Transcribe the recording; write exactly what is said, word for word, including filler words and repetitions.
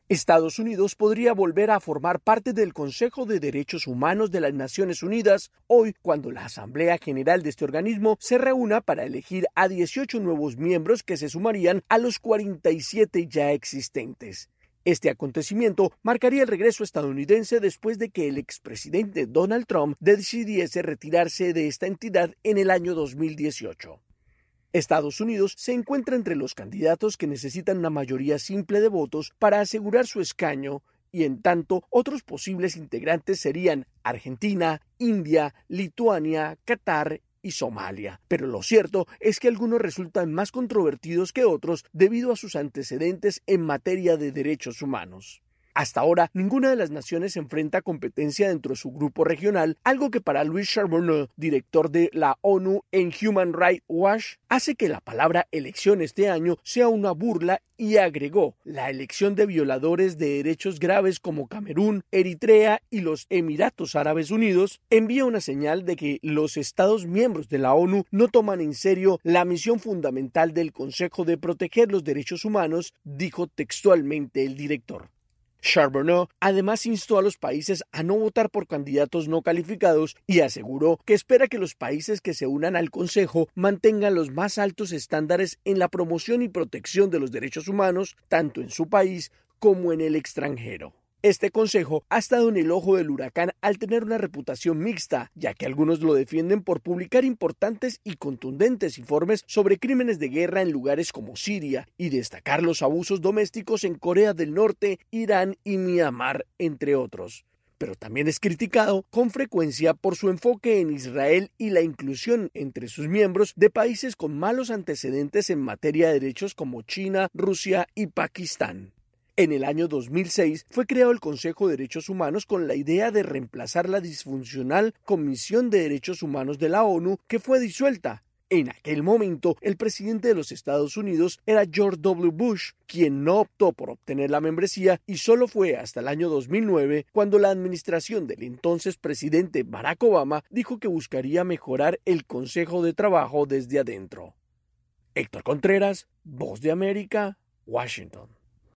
Estados Unidos podría volver a formar parte del Consejo de Derechos Humanos de las Naciones Unidas hoy, cuando la Asamblea General de este organismo se reúna para elegir a dieciocho nuevos miembros que se sumarían a los cuarenta y siete ya existentes. Este acontecimiento marcaría el regreso estadounidense después de que el expresidente Donald Trump decidiese retirarse de esta entidad en el año dos mil dieciocho. Estados Unidos se encuentra entre los candidatos que necesitan una mayoría simple de votos para asegurar su escaño, y en tanto otros posibles integrantes serían Argentina, India, Lituania, Qatar y Somalia. Pero lo cierto es que algunos resultan más controvertidos que otros debido a sus antecedentes en materia de derechos humanos. Hasta ahora, ninguna de las naciones enfrenta competencia dentro de su grupo regional, algo que para Louis Charbonneau, director de la ONU en Human Rights Watch, hace que la palabra elección este año sea una burla, y agregó: la elección de violadores de derechos graves como Camerún, Eritrea y los Emiratos Árabes Unidos envía una señal de que los Estados miembros de la ONU no toman en serio la misión fundamental del Consejo de proteger los derechos humanos, dijo textualmente el director. Charbonneau además instó a los países a no votar por candidatos no calificados y aseguró que espera que los países que se unan al Consejo mantengan los más altos estándares en la promoción y protección de los derechos humanos, tanto en su país como en el extranjero. Este consejo ha estado en el ojo del huracán al tener una reputación mixta, ya que algunos lo defienden por publicar importantes y contundentes informes sobre crímenes de guerra en lugares como Siria y destacar los abusos domésticos en Corea del Norte, Irán y Myanmar, entre otros. Pero también es criticado con frecuencia por su enfoque en Israel y la inclusión entre sus miembros de países con malos antecedentes en materia de derechos como China, Rusia y Pakistán. En el año dos mil seis fue creado el Consejo de Derechos Humanos con la idea de reemplazar la disfuncional Comisión de Derechos Humanos de la ONU, que fue disuelta. En aquel momento, el presidente de los Estados Unidos era George doble u. Bush, quien no optó por obtener la membresía, y solo fue hasta el año dos mil nueve cuando la administración del entonces presidente Barack Obama dijo que buscaría mejorar el Consejo de Trabajo desde adentro. Héctor Contreras, Voz de América, Washington.